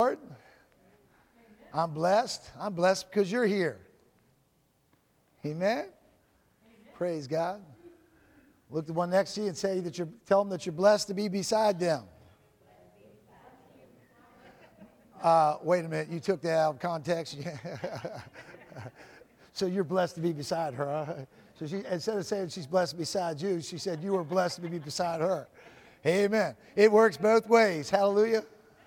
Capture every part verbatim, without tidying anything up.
Lord. I'm blessed. I'm blessed because you're here. Amen? Amen. Praise God. Look at the one next to you and say that you're, tell them that you're blessed to be beside them. Uh, wait a minute, you took that out of context. So you're blessed to be beside her. Huh? So she, instead of saying she's blessed beside you, she said you were blessed to be beside her. Amen. It works both ways. Hallelujah.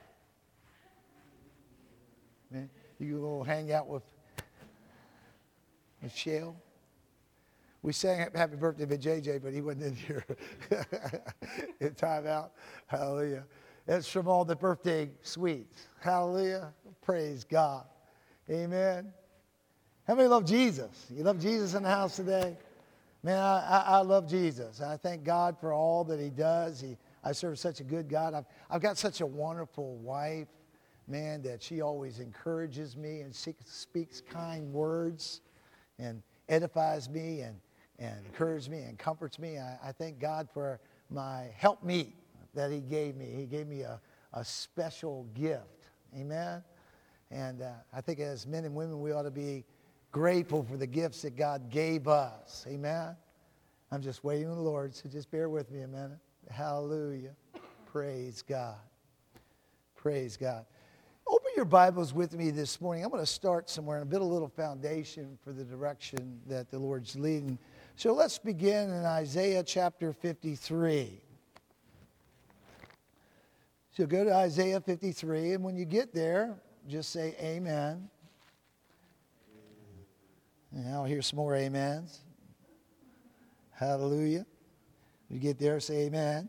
Man, you can go hang out with Michelle. We sang happy birthday to J J, but he wasn't in here in time out. Hallelujah. That's from all the birthday sweets. Hallelujah. Praise God. Amen. How many love Jesus? You love Jesus in the house today? Man, I, I, I love Jesus. I thank God for all that he does. He, I serve such a good God. I've, I've got such a wonderful wife, man, that she always encourages me and she speaks kind words and edifies me and, and encourages me and comforts me. I, I thank God for my helpmeet that he gave me. He gave me a, a special gift. Amen? And uh, I think as men and women, we ought to be grateful for the gifts that God gave us. Amen? I'm just waiting on the Lord, so just bear with me a minute. Hallelujah. Praise God. Praise God. Open your Bibles with me this morning. I'm going to start somewhere and build a little foundation for the direction that the Lord's leading. So let's begin in Isaiah chapter fifty-three. So go to Isaiah fifty-three, and when you get there, just say amen. And I'll hear some more amens. Hallelujah. When you get there, say amen.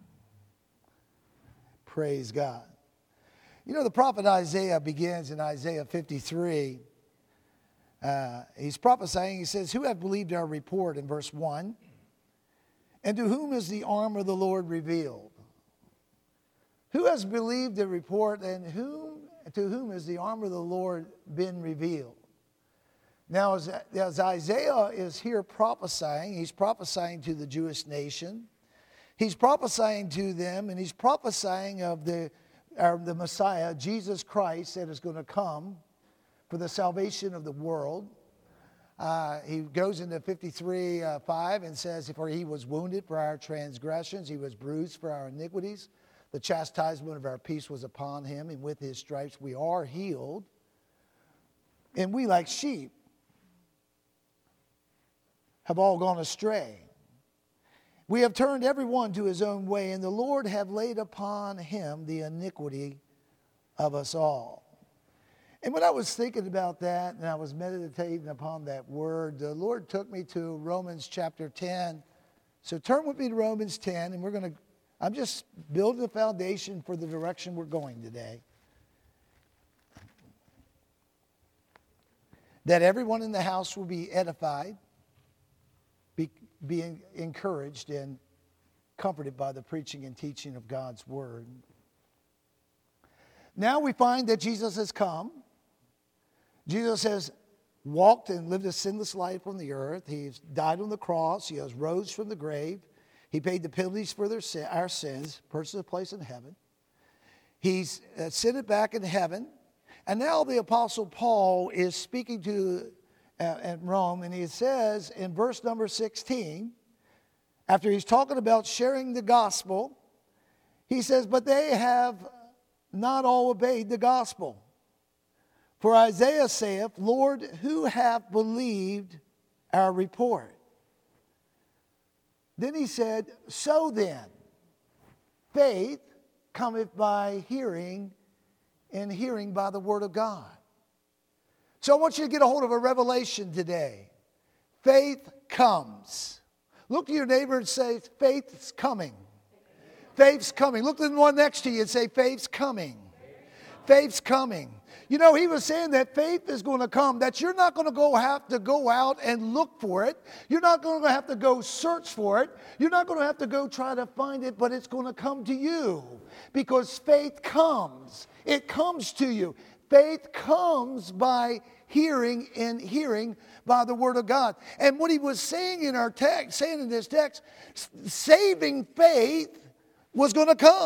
Praise God. You know, the prophet Isaiah begins in Isaiah fifty-three. Uh, he's prophesying. He says, who have believed our report in verse one? And to whom is the arm of the Lord revealed? Who has believed the report, and whom to whom has the arm of the Lord been revealed? Now, as, as Isaiah is here prophesying, he's prophesying to the Jewish nation. He's prophesying to them, and he's prophesying of the, uh, the Messiah, Jesus Christ, that is going to come for the salvation of the world. Uh, he goes into fifty-three, uh, five and says, for he was wounded for our transgressions, he was bruised for our iniquities. The chastisement of our peace was upon him, and with his stripes we are healed. And we, like sheep, have all gone astray. We have turned every one to his own way, and the Lord have laid upon him the iniquity of us all. And when I was thinking about that, and I was meditating upon that word, the Lord took me to Romans chapter ten. So turn with me to Romans ten, and we're going to I'm just building a foundation for the direction we're going today. That everyone in the house will be edified, be, be encouraged and comforted by the preaching and teaching of God's word. Now we find that Jesus has come. Jesus has walked and lived a sinless life on the earth. He's died on the cross. He has rose from the grave. He paid the penalties for their sin, our sins, purchased a place in heaven. He's ascended back in heaven. And now the Apostle Paul is speaking to uh, at Rome, and he says in verse number sixteen, after he's talking about sharing the gospel, he says, but they have not all obeyed the gospel. For Isaiah saith, Lord, who hath believed our report? Then he said, so then, faith cometh by hearing, and hearing by the word of God. So I want you to get a hold of a revelation today. Faith comes. Look to your neighbor and say, faith's coming. Faith's coming. Look at the one next to you and say, faith's coming. Faith's coming. You know, he was saying that faith is going to come, that you're not going to go have to go out and look for it. You're not going to have to go search for it. You're not going to have to go try to find it, but it's going to come to you because faith comes. It comes to you. Faith comes by hearing, and hearing by the word of God. And what he was saying in our text, saying in this text, saving faith was going to come.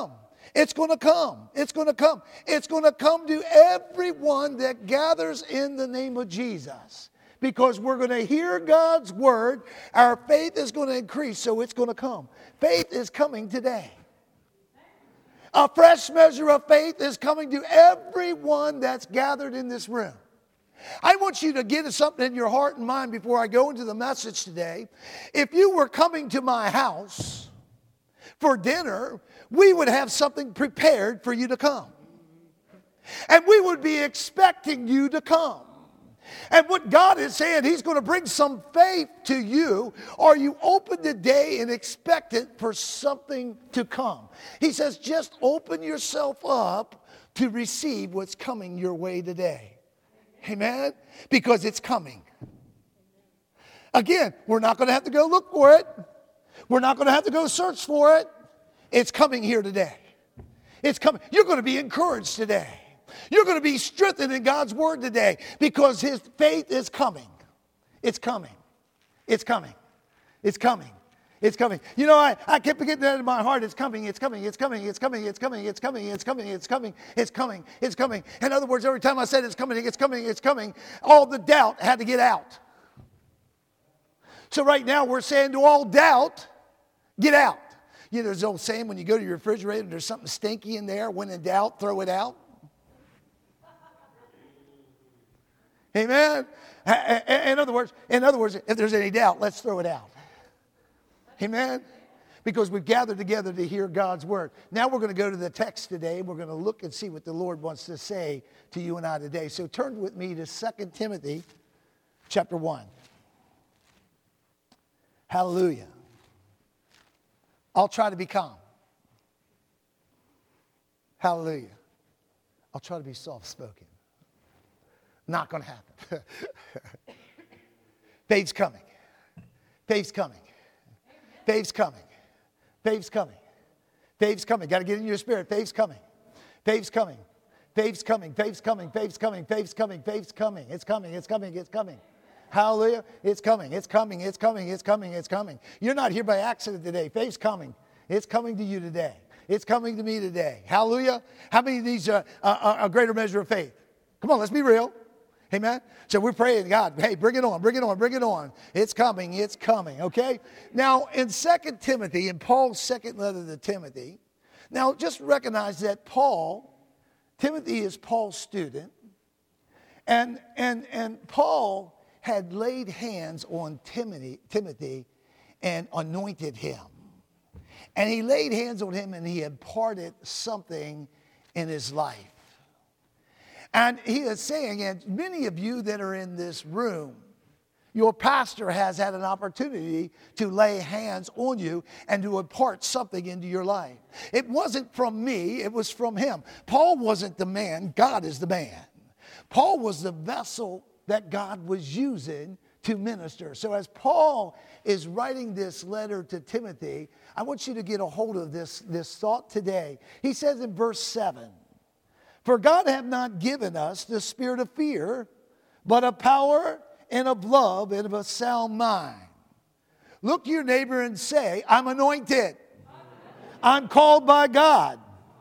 It's going to come. It's going to come. It's going to come to everyone that gathers in the name of Jesus. Because we're going to hear God's word. Our faith is going to increase, so it's going to come. Faith is coming today. A fresh measure of faith is coming to everyone that's gathered in this room. I want you to get something in your heart and mind before I go into the message today. If you were coming to my house for dinner, we would have something prepared for you to come. And we would be expecting you to come. And what God is saying, he's going to bring some faith to you. Are you open today and expectant for something to come? He says, just open yourself up to receive what's coming your way today. Amen? Because it's coming. Again, we're not going to have to go look for it. We're not going to have to go search for it. It's coming here today. It's coming. You're going to be encouraged today. You're going to be strengthened in God's word today because his faith is coming. It's coming. It's coming. It's coming. It's coming. You know, I, I kept getting that in my heart. It's coming. It's coming. It's coming. It's coming. It's coming. It's coming. It's coming. It's coming. It's coming. It's coming. In other words, every time I said it's coming, it's coming, it's coming, all the doubt had to get out. So right now we're saying to all doubt, get out. You know, there's an old saying when you go to your refrigerator and there's something stinky in there, when in doubt, throw it out. Amen. In other words, in other words, if there's any doubt, let's throw it out. Amen. Because we've gathered together to hear God's word. Now we're going to go to the text today. We're going to look and see what the Lord wants to say to you and I today. So turn with me to Second Timothy chapter one. Hallelujah. I'll try to be calm. Hallelujah. I'll try to be soft-spoken. Not going to happen. Faith's coming. Faith's coming. Faith's coming. Faith's coming. Faith's coming. Got to get in your spirit. Faith's coming. Faith's coming. Faith's coming. Faith's coming. Faith's coming. Faith's coming. Faith's coming. It's coming. It's coming. It's coming. Hallelujah. It's coming. It's coming. It's coming. It's coming. It's coming. You're not here by accident today. Faith's coming. It's coming to you today. It's coming to me today. Hallelujah. How many of these are a, a greater measure of faith? Come on, let's be real. Amen. So we're praying, God, hey, bring it on, bring it on, bring it on. It's coming, it's coming, okay? Now, in Second Timothy, in Paul's second letter to Timothy, now just recognize that Paul, Timothy is Paul's student, and, and, and Paul had laid hands on Timothy, Timothy and anointed him. And he laid hands on him and he imparted something in his life. And he is saying, and many of you that are in this room, your pastor has had an opportunity to lay hands on you and to impart something into your life. It wasn't from me, it was from him. Paul wasn't the man, God is the man. Paul was the vessel that God was using to minister. So as Paul is writing this letter to Timothy, I want you to get a hold of this, this thought today. He says in verse seven, for God hath not given us the spirit of fear, but of power and of love and of a sound mind. Look to your neighbor and say, I'm anointed. I'm called by God.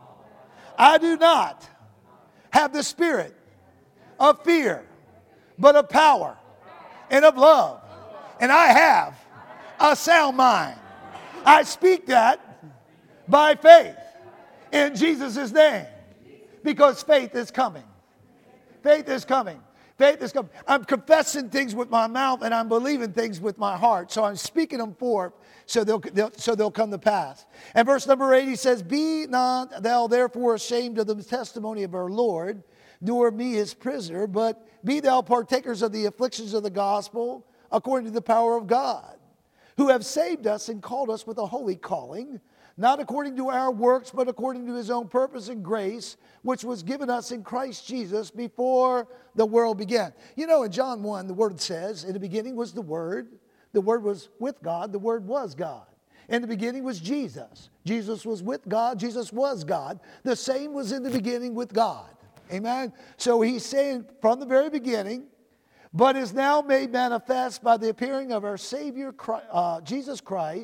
I do not have the spirit of fear, but of power and of love. And I have a sound mind. I speak that by faith in Jesus' name. Because faith is coming. Faith is coming. Faith is coming. I'm confessing things with my mouth and I'm believing things with my heart. So I'm speaking them forth so they'll, they'll, so they'll come to pass. And verse number eight, he says, be not thou therefore ashamed of the testimony of our Lord, nor me his prisoner, but be thou partakers of the afflictions of the gospel according to the power of God, who have saved us and called us with a holy calling, not according to our works, but according to his own purpose and grace, which was given us in Christ Jesus before the world began. You know, in John one, the word says, in the beginning was the Word. The Word was with God. The Word was God. In the beginning was Jesus. Jesus was with God. Jesus was God. The same was in the beginning with God. Amen? So he's saying from the very beginning, but is now made manifest by the appearing of our Savior, uh, Jesus Christ,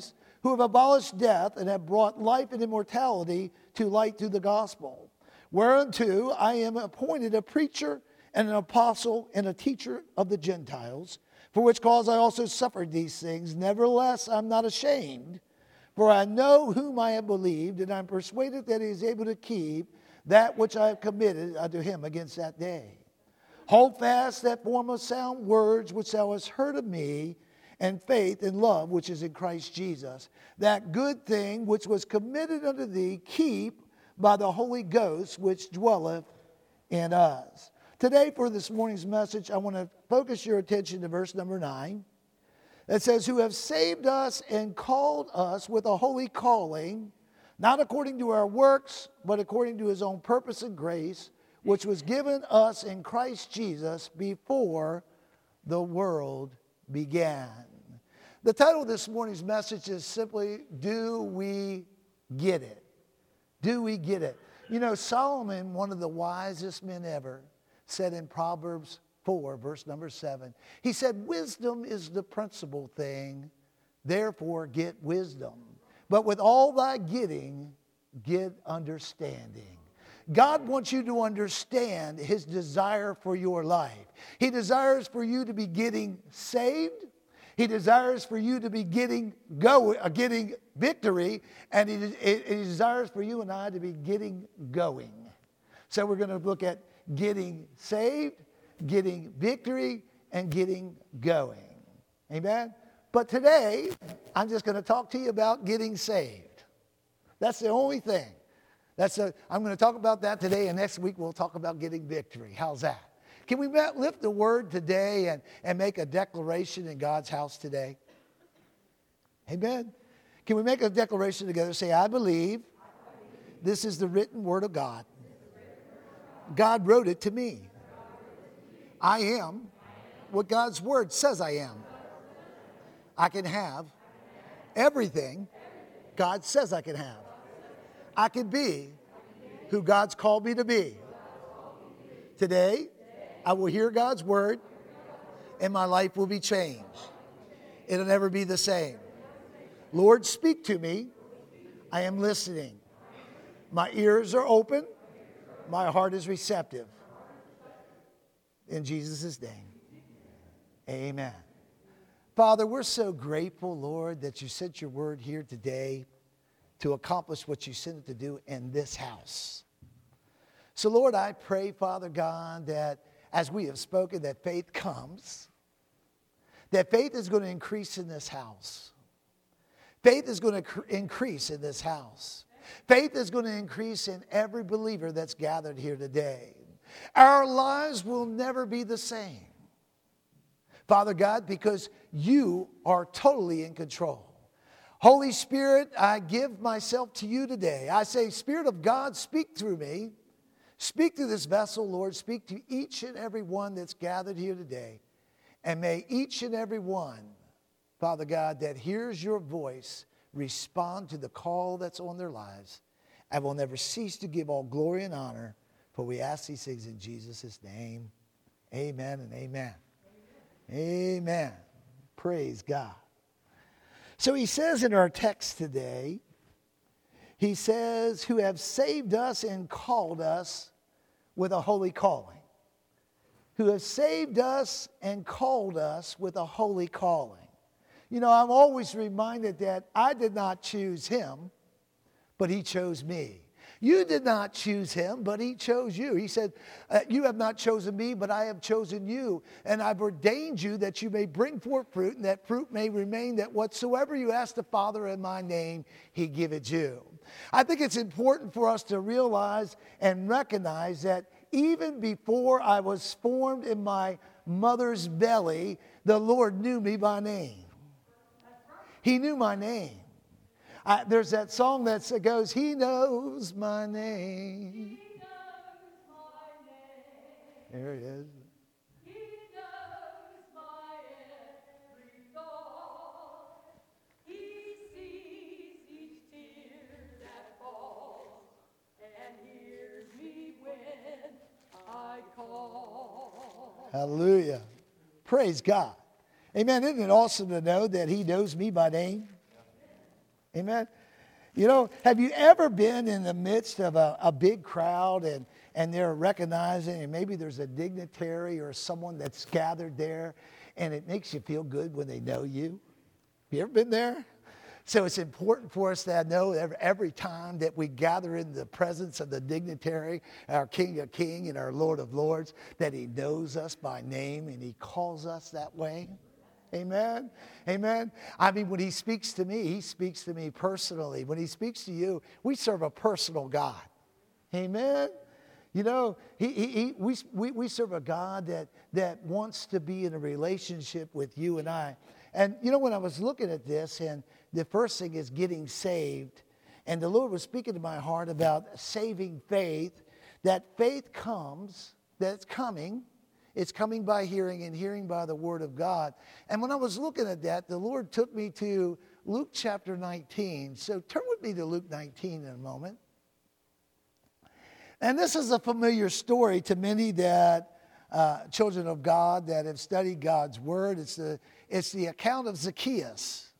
who have abolished death and have brought life and immortality to light through the gospel. Whereunto I am appointed a preacher and an apostle and a teacher of the Gentiles, for which cause I also suffered these things. Nevertheless, I'm not ashamed, for I know whom I have believed, and I'm persuaded that he is able to keep that which I have committed unto him against that day. Hold fast that form of sound words which thou hast heard of me, and faith and love which is in Christ Jesus. That good thing which was committed unto thee, keep by the Holy Ghost which dwelleth in us. Today, for this morning's message, I want to focus your attention to verse number nine. It says, who have saved us and called us with a holy calling, not according to our works, but according to his own purpose and grace, which was given us in Christ Jesus before the world began. The title of this morning's message is simply, do we get it? Do we get it? You know, Solomon, one of the wisest men ever, said in Proverbs four, verse number seven, he said, wisdom is the principal thing, therefore get wisdom. But with all thy getting, get understanding. God wants you to understand his desire for your life. He desires for you to be getting saved. He desires for you to be getting go, uh, getting victory, and he, he desires for you and I to be getting going. So we're going to look at getting saved, getting victory, and getting going. Amen? But today, I'm just going to talk to you about getting saved. That's the only thing. That's a, I'm going to talk about that today, and next week we'll talk about getting victory. How's that? Can we lift the word today and, and make a declaration in God's house today? Amen? Can we make a declaration together? Say, I believe this is the written word of God. God wrote it to me. I am what God's word says I am. I can have everything God says I can have. I can be who God's called me to be. Today, I will hear God's word and my life will be changed. It'll never be the same. Lord, speak to me. I am listening. My ears are open. My heart is receptive. In Jesus' name, amen. Father, we're so grateful, Lord, that you sent your word here today to accomplish what you sent it to do in this house. So, Lord, I pray, Father God, that as we have spoken, that faith comes, that faith is going to increase in this house. Faith is going to cr- increase in this house. Faith is going to increase in every believer that's gathered here today. Our lives will never be the same, Father God, because you are totally in control. Holy Spirit, I give myself to you today. I say, Spirit of God, speak through me. Speak through this vessel, Lord. Speak to each and every one that's gathered here today. And may each and every one, Father God, that hears your voice respond to the call that's on their lives. I will never cease to give all glory and honor, for we ask these things in Jesus' name. Amen and amen. Amen. Amen. Praise God. So he says in our text today, he says, who have saved us and called us with a holy calling. Who have saved us and called us with a holy calling. You know, I'm always reminded that I did not choose him, but he chose me. You did not choose him, but he chose you. He said, uh, you have not chosen me, but I have chosen you. And I've ordained you that you may bring forth fruit, and that fruit may remain, that whatsoever you ask the Father in my name, he give it you. I think it's important for us to realize and recognize that even before I was formed in my mother's belly, the Lord knew me by name. He knew my name. I, there's that song that goes, He knows my name. He knows my name. There it is. He knows my every thought. He sees each tear that falls and hears me when I call. Hallelujah. Praise God. Amen. Isn't it awesome to know that he knows me by name? Amen. You know, have you ever been in the midst of a, a big crowd and, and they're recognizing, and maybe there's a dignitary or someone that's gathered there, and it makes you feel good when they know you? You ever been there? So it's important for us to know every, every time that we gather in the presence of the dignitary, our King of Kings and our Lord of Lords, that he knows us by name and he calls us that way. Amen. Amen. I mean, when he speaks to me, he speaks to me personally. When he speaks to you, we serve a personal God. Amen. You know, he, he, he, we, we, we serve a God that, that wants to be in a relationship with you and I. And, you know, when I was looking at this, and the first thing is getting saved, and the Lord was speaking to my heart about saving faith, that faith comes, that it's coming. It's coming by hearing and hearing by the word of God. And when I was looking at that, the Lord took me to Luke chapter nineteen. So turn with me to Luke nineteen in a moment. And this is a familiar story to many that uh, children of God that have studied God's word. It's the, it's the account of Zacchaeus.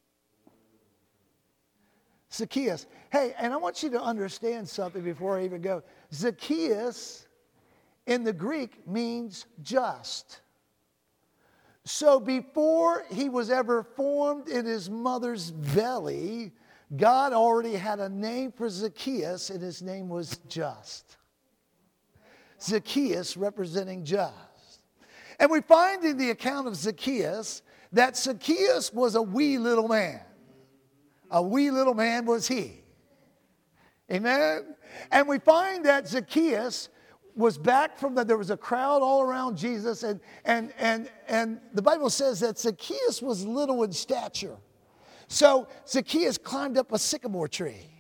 Zacchaeus. Hey, and I want you to understand something before I even go. Zacchaeus in the Greek means just. So before he was ever formed in his mother's belly, God already had a name for Zacchaeus, and his name was just. Zacchaeus representing just. And we find in the account of Zacchaeus that Zacchaeus was a wee little man. A wee little man was he. Amen? And we find that Zacchaeus was back from the, there was a crowd all around Jesus, and, and, and, and the Bible says that Zacchaeus was little in stature. So Zacchaeus climbed up a sycamore tree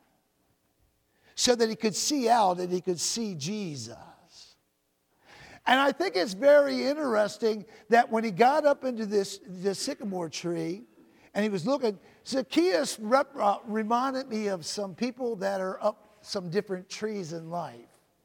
so that he could see out and he could see Jesus. And I think it's very interesting that when he got up into this, this sycamore tree and he was looking, Zacchaeus rep, uh, reminded me of some people that are up some different trees in life.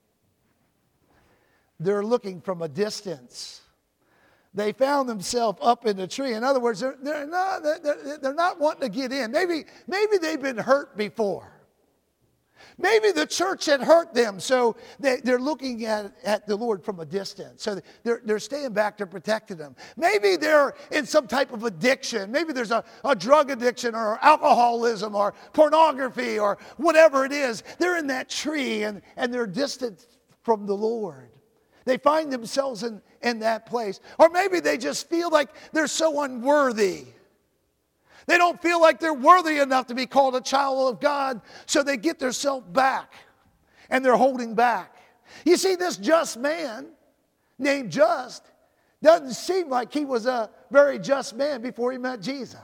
They're looking from a distance. They found themselves up in the tree. In other words, they're, they're, not, they're, they're not wanting to get in. Maybe, maybe they've been hurt before. Maybe the church had hurt them, so they, they're looking at, at the Lord from a distance. So they're, they're staying back to protect them. Maybe they're in some type of addiction. Maybe there's a, a drug addiction or alcoholism or pornography or whatever it is. They're in that tree and, and they're distant from the Lord. They find themselves in, in that place. Or maybe they just feel like they're so unworthy. They don't feel like they're worthy enough to be called a child of God, so they get themselves back, and they're holding back. You see, this just man named Just doesn't seem like he was a very just man before he met Jesus.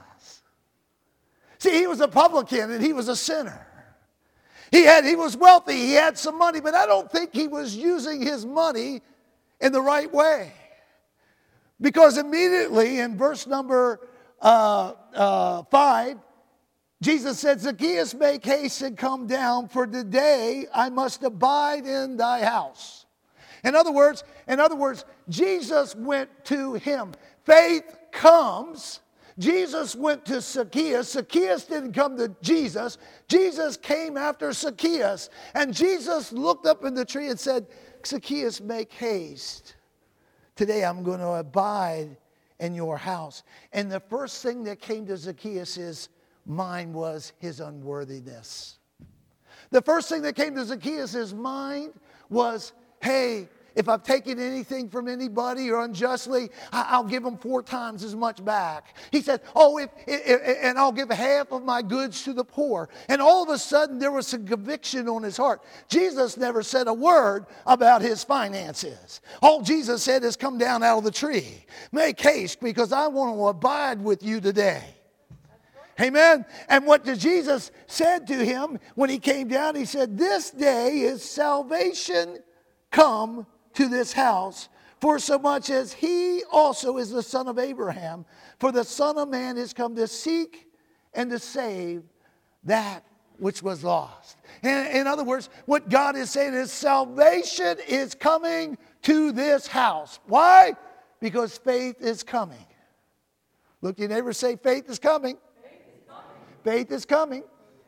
See, he was a publican and he was a sinner. He had, he was wealthy, he had some money, but I don't think he was using his money in the right way. Because immediately in verse number uh, uh, five, Jesus said, Zacchaeus, make haste and come down, for today I must abide in thy house. In other words, in other words, Jesus went to him. Faith comes. Jesus went to Zacchaeus. Zacchaeus didn't come to Jesus. Jesus came after Zacchaeus. And Jesus looked up in the tree and said, Zacchaeus, make haste. Today I'm going to abide in your house. And the first thing that came to Zacchaeus' mind was his unworthiness. The first thing that came to Zacchaeus' mind was, hey, if I've taken anything from anybody or unjustly, I'll give them four times as much back. He said, oh, if, if, and I'll give half of my goods to the poor. And all of a sudden, there was some conviction on his heart. Jesus never said a word about his finances. All Jesus said is, come down out of the tree. Make haste, because I want to abide with you today. Amen. And what Jesus said to him when he came down, he said, this day is salvation come to this house, for so much as he also is the son of Abraham. For the Son of Man is come to seek and to save that which was lost. In, in other words, what God is saying is salvation is coming to this house. Why? Because faith is coming. Look, your neighbor, say, faith is coming. Faith is coming.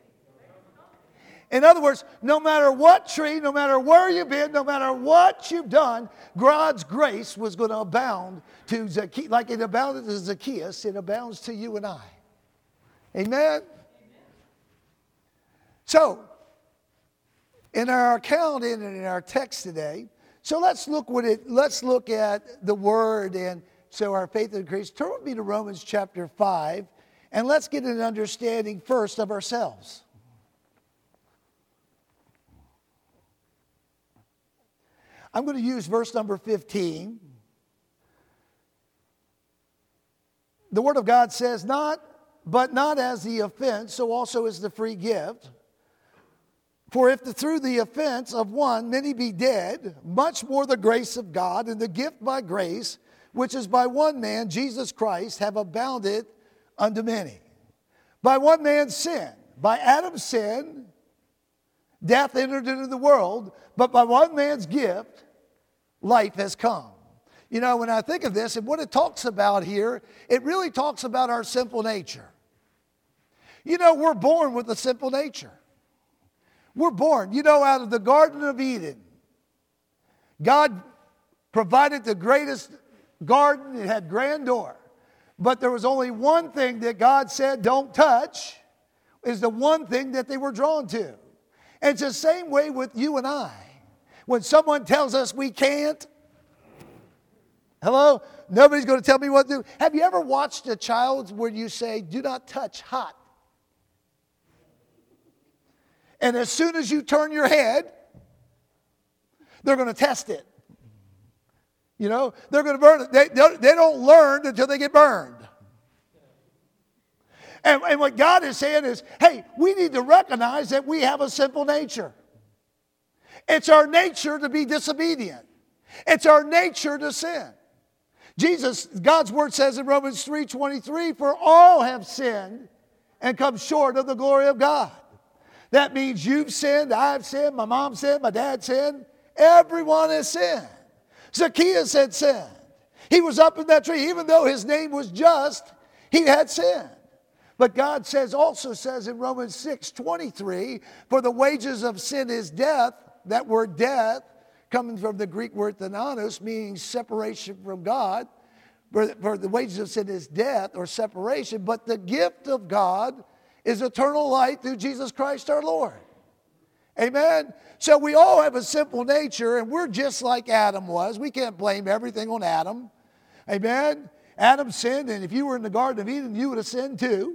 In other words, no matter what tree, no matter where you've been, no matter what you've done, God's grace was going to abound to Zacchaeus. Like it abounded to Zacchaeus, it abounds to you and I. Amen? So, in our account and in our text today, so let's look what it. Let's look at the word, and so our faith increased. Turn with me to Romans chapter five, and let's get an understanding first of ourselves. I'm going to use verse number fifteen. The Word of God says, "Not, but not as the offense, so also is the free gift. For if the, through the offense of one many be dead, much more the grace of God and the gift by grace, which is by one man, Jesus Christ, have abounded unto many. By one man's sin, by Adam's sin, death entered into the world, but by one man's gift, life has come." You know, when I think of this and what it talks about here, it really talks about our sinful nature. You know, we're born with a sinful nature. We're born, you know, out of the Garden of Eden. God provided the greatest garden. It had grandeur. But there was only one thing that God said don't touch, is the one thing that they were drawn to. And it's the same way with you and I. When someone tells us we can't, hello, nobody's going to tell me what to do. Have you ever watched a child where you say, do not touch hot? And as soon as you turn your head, they're going to test it. You know, they're going to burn it. They, they don't learn until they get burned. And, and what God is saying is, hey, we need to recognize that we have a sinful nature. It's our nature to be disobedient. It's our nature to sin. Jesus, God's word says in Romans three twenty-three, for all have sinned and come short of the glory of God. That means you've sinned, I've sinned, my mom sinned, my dad sinned. Everyone has sinned. Zacchaeus had sinned. He was up in that tree. Even though his name was just, he had sinned. But God says, also says in Romans six twenty-three, for the wages of sin is death. That word death, coming from the Greek word thanatos, meaning separation from God. For, for the wages of sin is death or separation. But the gift of God is eternal life through Jesus Christ our Lord. Amen? So we all have a simple nature, and we're just like Adam was. We can't blame everything on Adam. Amen? Adam sinned, and if you were in the Garden of Eden, you would have sinned too.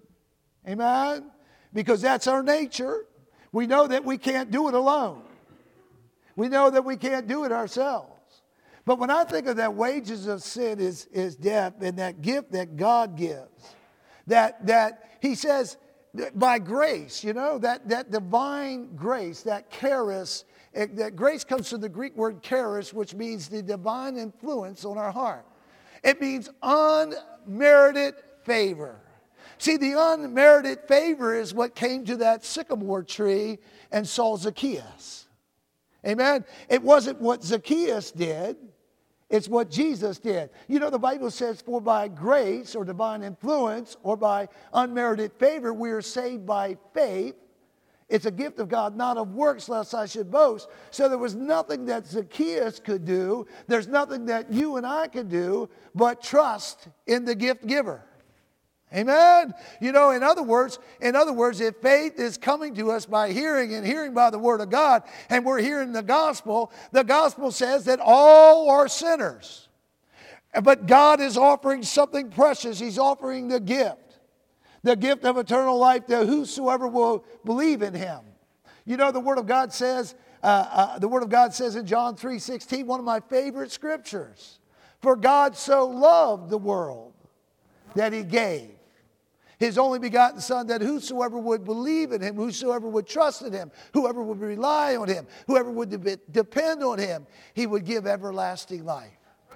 Amen? Because that's our nature. We know that we can't do it alone. We know that we can't do it ourselves. But when I think of that wages of sin is, is death, and that gift that God gives, that, that he says, by grace, you know, that, that divine grace, that charis, it, that grace comes from the Greek word charis, which means the divine influence on our heart. It means unmerited favor. See, the unmerited favor is what came to that sycamore tree and saw Zacchaeus. Amen? It wasn't what Zacchaeus did. It's what Jesus did. You know, the Bible says, for by grace or divine influence or by unmerited favor, we are saved by faith. It's a gift of God, not of works, lest I should boast. So there was nothing that Zacchaeus could do. There's nothing that you and I could do but trust in the gift giver. Amen. You know, in other words, in other words, if faith is coming to us by hearing and hearing by the word of God, and we're hearing the gospel, the gospel says that all are sinners. But God is offering something precious. He's offering the gift, the gift of eternal life to whosoever will believe in him. You know, the word of God says, uh, uh, the word of God says in John three sixteen, one of my favorite scriptures, for God so loved the world that he gave his only begotten Son, that whosoever would believe in him, whosoever would trust in him, whoever would rely on him, whoever would de- depend on him, he would give everlasting life.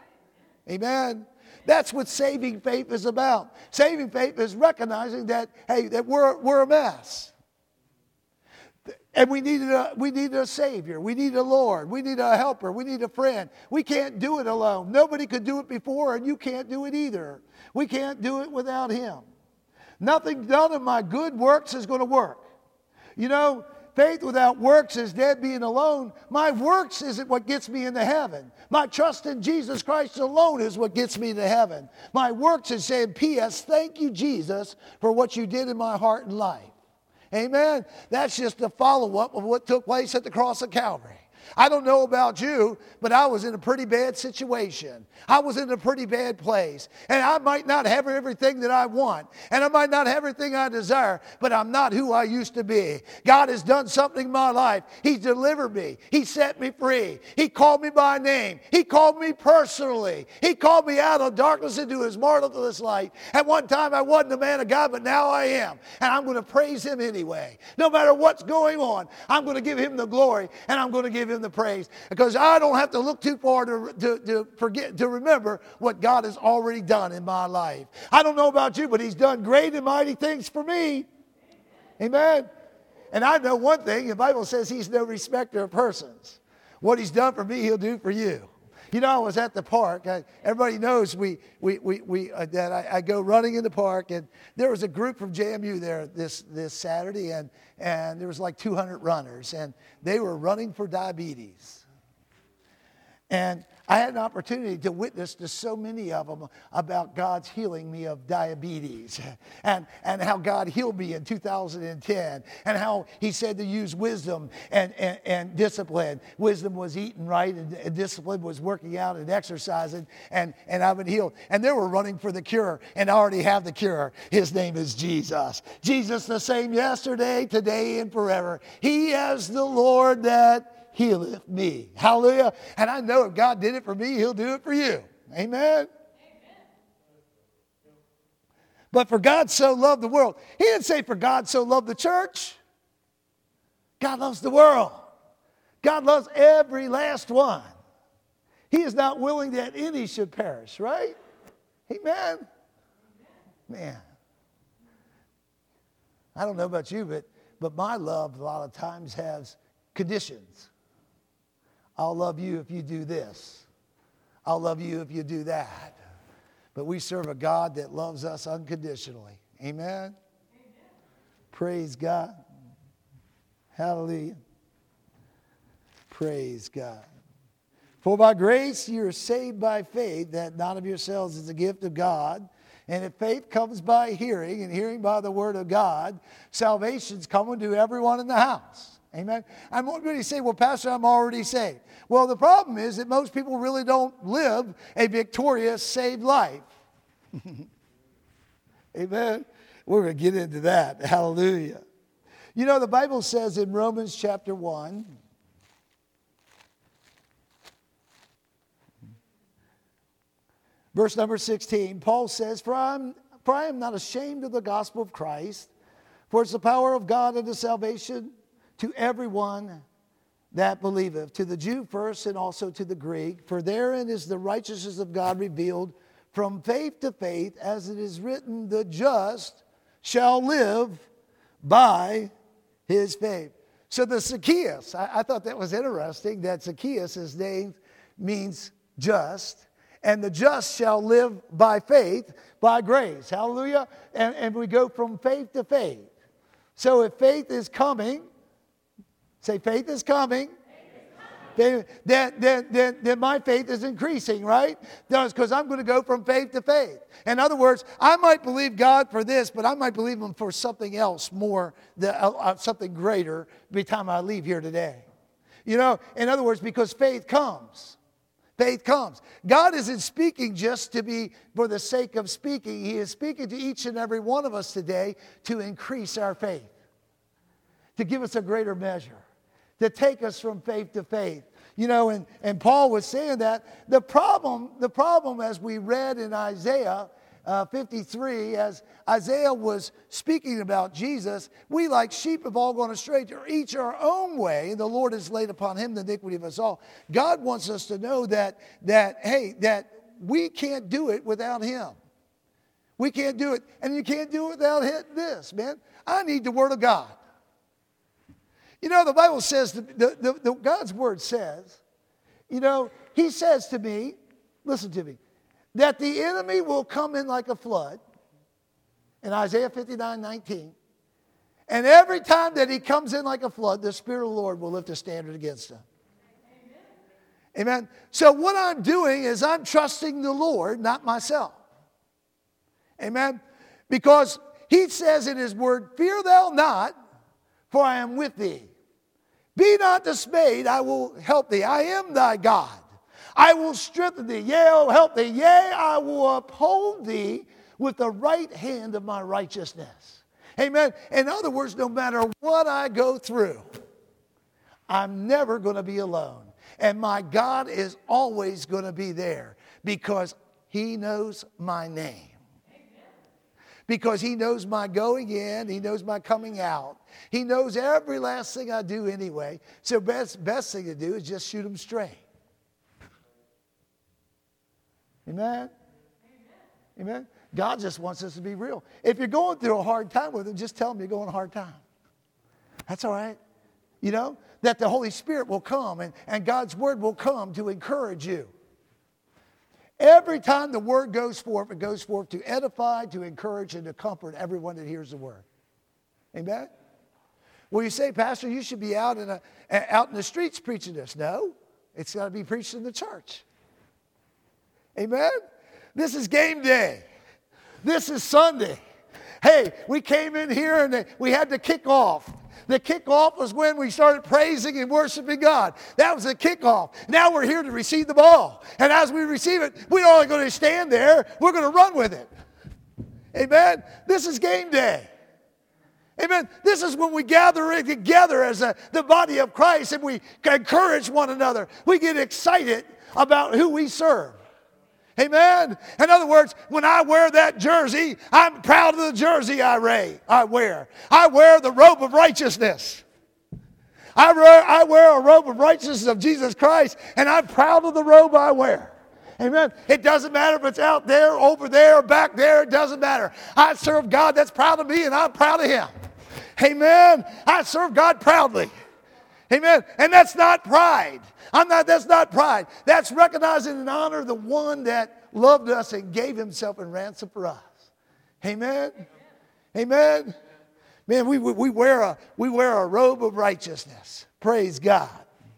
Amen? That's what saving faith is about. Saving faith is recognizing that, hey, that we're, we're a mess. And we needed a, we needed a Savior. We need a Lord. We need a helper. We need a friend. We can't do it alone. Nobody could do it before, and you can't do it either. We can't do it without him. Nothing done of my good works is going to work. You know, faith without works is dead being alone. My works isn't what gets me into heaven. My trust in Jesus Christ alone is what gets me to heaven. My works is saying, P S, thank you, Jesus, for what you did in my heart and life. Amen? That's just a follow-up of what took place at the cross of Calvary. I don't know about you, but I was in a pretty bad situation. I was in a pretty bad place. And I might not have everything that I want. And I might not have everything I desire. But I'm not who I used to be. God has done something in my life. He's delivered me. He set me free. He called me by name. He called me personally. He called me out of darkness into his marvelous light. At one time I wasn't a man of God, but now I am. And I'm going to praise him anyway. No matter what's going on, I'm going to give him the glory. And I'm going to give him the praise, because I don't have to look too far to, to, to forget to remember what God has already done in my life. I don't know about you, but he's done great and mighty things for me. Amen. And I know one thing, the Bible says he's no respecter of persons. What he's done for me, he'll do for you. You know, I was at the park. I, everybody knows we, we, we, we, uh, that I, I go running in the park, and there was a group from J M U there this, this Saturday, and, and there was like two hundred runners, and they were running for diabetes. And I had an opportunity to witness to so many of them about God's healing me of diabetes, and, and how God healed me in two thousand ten, and how he said to use wisdom and, and, and discipline. Wisdom was eating right, and, and discipline was working out and exercising, and, and I've been healed. And they were running for the cure, and I already have the cure. His name is Jesus. Jesus the same yesterday, today, and forever. He is the Lord that healeth me. Hallelujah. And I know if God did it for me, he'll do it for you. Amen. Amen. But for God so loved the world. He didn't say for God so loved the church. God loves the world. God loves every last one. He is not willing that any should perish, right? Amen. Man. I don't know about you, but, but my love a lot of times has conditions. I'll love you if you do this. I'll love you if you do that. But we serve a God that loves us unconditionally. Amen? Amen. Praise God. Hallelujah. Praise God. For by grace you are saved by faith, that not of yourselves is a gift of God. And if faith comes by hearing, and hearing by the word of God, salvation's coming to everyone in the house. Amen. I'm going to say, well, Pastor, I'm already saved. Well, the problem is that most people really don't live a victorious, saved life. Amen. We're going to get into that. Hallelujah. You know, the Bible says in Romans chapter one, verse number sixteen, Paul says, for, I'm, for I am not ashamed of the gospel of Christ, for it's the power of God unto salvation to everyone that believeth, to the Jew first and also to the Greek. For therein is the righteousness of God revealed from faith to faith, as it is written, the just shall live by his faith. So the Zacchaeus, I, I thought that was interesting, that Zacchaeus, his name means just, and the just shall live by faith, by grace. Hallelujah. And, and we go from faith to faith. So if faith is coming, say, faith is coming. Then, then, then, then, then my faith is increasing, right? Because I'm going to go from faith to faith. In other words, I might believe God for this, but I might believe him for something else more, the, uh, something greater by the time I leave here today. You know, in other words, because faith comes. Faith comes. God isn't speaking just to be for the sake of speaking. He is speaking to each and every one of us today to increase our faith, to give us a greater measure, to take us from faith to faith. You know, and, and Paul was saying that. The problem, the problem as we read in Isaiah uh, fifty-three, as Isaiah was speaking about Jesus, we like sheep have all gone astray, to each our own way, and the Lord has laid upon him the iniquity of us all. God wants us to know that, that hey, that we can't do it without him. We can't do it, and you can't do it without this, man. I need the word of God. You know, the Bible says, the, the, the, the God's word says, you know, he says to me, listen to me, that the enemy will come in like a flood, in Isaiah fifty-nine nineteen. And every time that he comes in like a flood, the Spirit of the Lord will lift a standard against him. Amen. Amen. So what I'm doing is I'm trusting the Lord, not myself. Amen. Because he says in his word, fear thou not, for I am with thee. Be not dismayed, I will help thee. I am thy God. I will strengthen thee. Yea, I will help thee. Yea, I will uphold thee with the right hand of my righteousness. Amen. In other words, no matter what I go through, I'm never going to be alone. And my God is always going to be there because he knows my name. Because he knows my going in, he knows my coming out. He knows every last thing I do anyway. So best, best thing to do is just shoot him straight. Amen? Amen? Amen? God just wants us to be real. If you're going through a hard time with him, just tell him you're going a hard time. That's all right. You know, that the Holy Spirit will come and, and God's word will come to encourage you. Every time the word goes forth, it goes forth to edify, to encourage, and to comfort everyone that hears the word. Amen? Well, you say, Pastor, you should be out in, a, out in the streets preaching this. No, it's got to be preached in the church. Amen? This is game day. This is Sunday. Hey, we came in here and we had the kickoff. The kickoff was when we started praising and worshiping God. That was the kickoff. Now we're here to receive the ball. And as we receive it, we're not only going to stand there, we're going to run with it. Amen? This is game day. Amen? This is when we gather together as a, the body of Christ and we encourage one another. We get excited about who we serve. Amen? In other words, when I wear that jersey, I'm proud of the jersey I wear. I wear the robe of righteousness. I wear, I wear a robe of righteousness of Jesus Christ, and I'm proud of the robe I wear. Amen? It doesn't matter if it's out there, over there, back there. It doesn't matter. I serve God that's proud of me, and I'm proud of him. Amen? I serve God proudly. Amen? And that's not pride. I'm not, that's not pride. That's recognizing and honor the one that loved us and gave himself in ransom for us. Amen? Amen? Amen? Man, we, we, wear a, we wear a robe of righteousness. Praise God.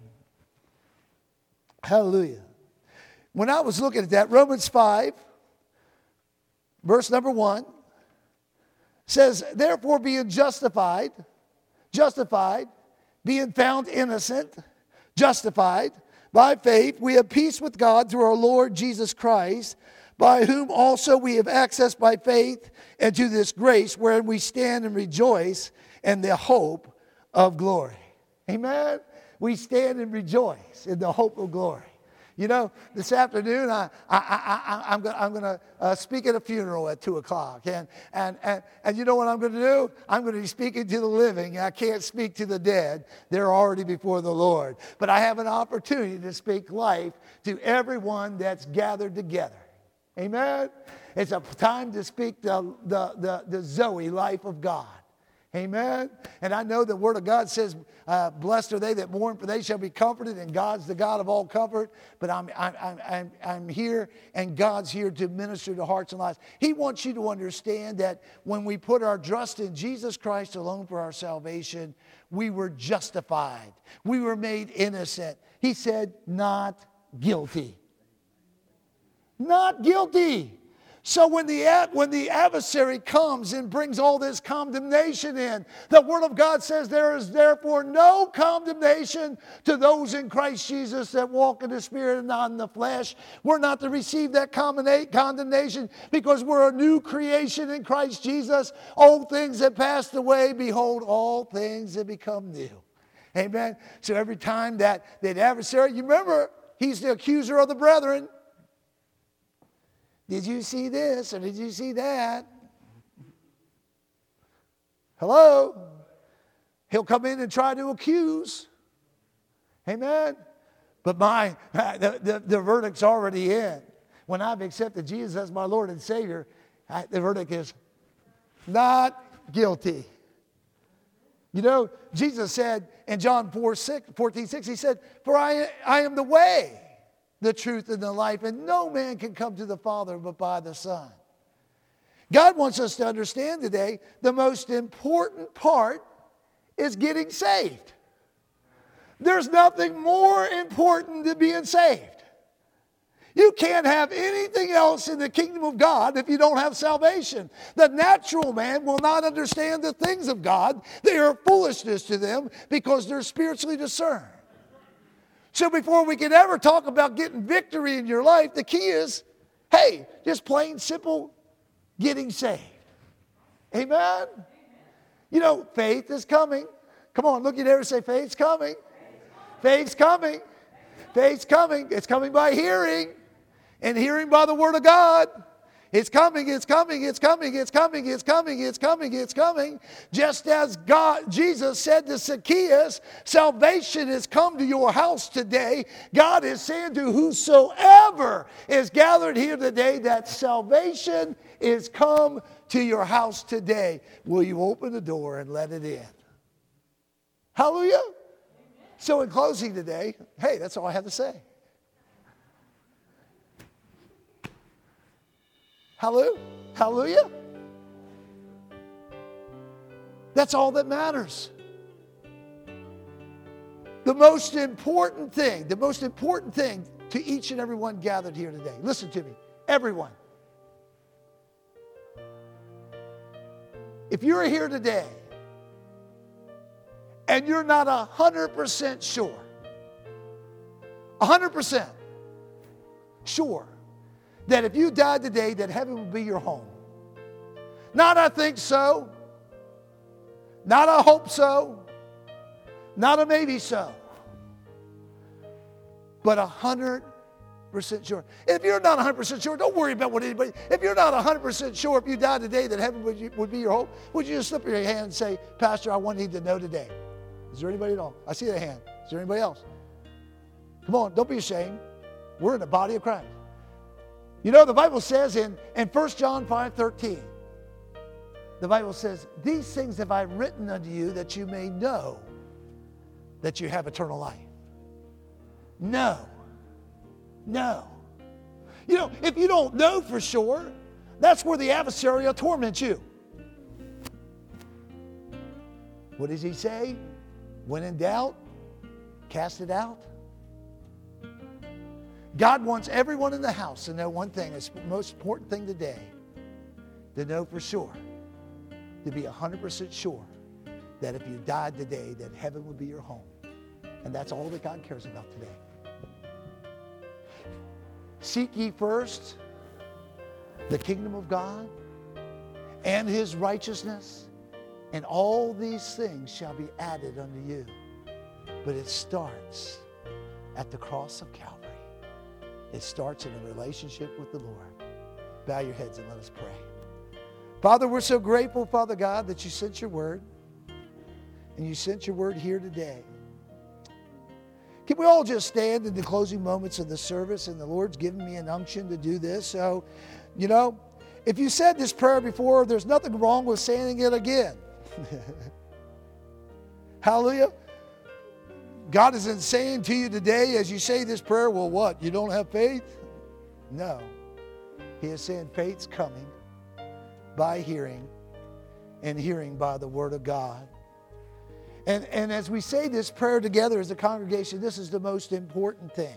Hallelujah. When I was looking at that, Romans five, verse number one, says, therefore being justified, justified, being found innocent, justified by faith, we have peace with God through our Lord Jesus Christ, by whom also we have access by faith into this grace wherein we stand and rejoice in the hope of glory. Amen? We stand and rejoice in the hope of glory. You know, this afternoon I, I, I, I, I'm going I'm to uh, speak at a funeral at two o'clock. And, and, and, and you know what I'm going to do? I'm going to be speaking to the living. I can't speak to the dead. They're already before the Lord. But I have an opportunity to speak life to everyone that's gathered together. Amen? It's a time to speak the, the, the, the Zoe life of God. Amen? And I know the Word of God says, uh, blessed are they that mourn, for they shall be comforted, and God's the God of all comfort. But I'm, I'm, I'm, I'm here, and God's here to minister to hearts and lives. He wants you to understand that when we put our trust in Jesus Christ alone for our salvation, we were justified. We were made innocent. He said, not guilty. Not guilty. So when the, when the adversary comes and brings all this condemnation in, the Word of God says there is therefore no condemnation to those in Christ Jesus that walk in the Spirit and not in the flesh. We're not to receive that condemnation because we're a new creation in Christ Jesus. Old things have passed away. Behold, all things have become new. Amen. So every time that, that adversary, you remember, he's the accuser of the brethren. Did you see this or did you see that? Hello? He'll come in and try to accuse. Amen? But my, the, the, the verdict's already in. When I've accepted Jesus as my Lord and Savior, I, the verdict is not guilty. You know, Jesus said in John four, six, fourteen, six, he said, for I, I am the way, the truth, and the life, and no man can come to the Father but by the Son. God wants us to understand today the most important part is getting saved. There's nothing more important than being saved. You can't have anything else in the kingdom of God if you don't have salvation. The natural man will not understand the things of God. They are foolishness to them because they're spiritually discerned. So before we can ever talk about getting victory in your life, the key is, hey, just plain simple, getting saved. Amen? You know, faith is coming. Come on, look at there and say, faith's coming. Faith's coming. Faith's coming. It's coming by hearing. And hearing by the word of God. It's coming, it's coming, it's coming, it's coming, it's coming, it's coming, it's coming. Just as God, Jesus said to Zacchaeus, salvation has come to your house today. God is saying to whosoever is gathered here today that salvation is come to your house today. Will you open the door and let it in? Hallelujah. So in closing today, hey, that's all I have to say. Hallelujah. Hallelujah. That's all that matters. The most important thing, the most important thing to each and every one gathered here today. Listen to me, everyone. If you're here today and you're not one hundred percent sure, one hundred percent sure, that if you died today, that heaven would be your home. Not I think so. Not I hope so. Not a maybe so. But one hundred percent sure. If you're not one hundred percent sure, don't worry about what anybody... If you're not one hundred percent sure if you died today that heaven would, would be your home, would you just slip your hand and say, Pastor, I want need to know today. Is there anybody at all? I see that hand. Is there anybody else? Come on, don't be ashamed. We're in the body of Christ. You know, the Bible says in, in First John five thirteen, the Bible says, these things have I written unto you that you may know that you have eternal life. No. No. You know, if you don't know for sure, that's where the adversary will torment you. What does he say? When in doubt, cast it out. God wants everyone in the house to know one thing. It's the most important thing today. To know for sure. To be one hundred percent sure that if you died today, that heaven would be your home. And that's all that God cares about today. Seek ye first the kingdom of God and his righteousness, and all these things shall be added unto you. But it starts at the cross of Calvary. It starts in a relationship with the Lord. Bow your heads and let us pray. Father, we're so grateful, Father God, that you sent your word. And you sent your word here today. Can we all just stand in the closing moments of the service? And the Lord's given me an unction to do this. So, you know, if you said this prayer before, there's nothing wrong with saying it again. Hallelujah. God isn't saying to you today as you say this prayer, well, what? You don't have faith? No. He is saying faith's coming by hearing, and hearing by the word of God. And, and as we say this prayer together as a congregation, this is the most important thing.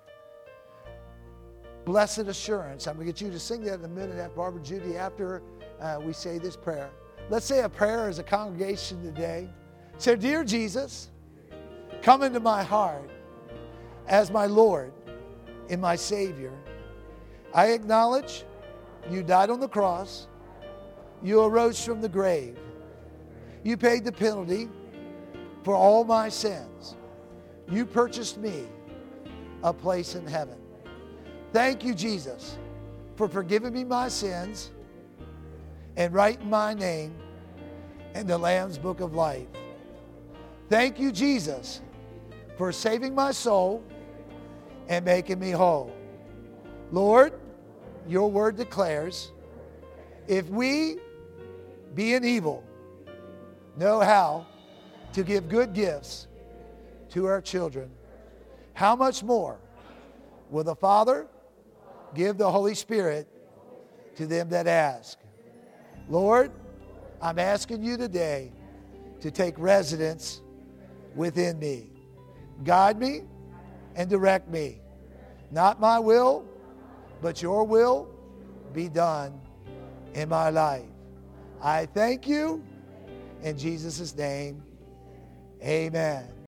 Blessed assurance. I'm going to get you to sing that in a minute after Barbara Judy, after uh, we say this prayer. Let's say a prayer as a congregation today. Say, dear Jesus, come into my heart as my Lord and my Savior. I acknowledge you died on the cross. You arose from the grave. You paid the penalty for all my sins. You purchased me a place in heaven. Thank you, Jesus, for forgiving me my sins and writing my name in the Lamb's Book of Life. Thank you, Jesus, for saving my soul and making me whole. Lord, your word declares, if we, being evil, know how to give good gifts to our children, how much more will the Father give the Holy Spirit to them that ask? Lord, I'm asking you today to take residence within me. Guide me and direct me. Not my will, but your will be done in my life. I thank you in Jesus' name. Amen.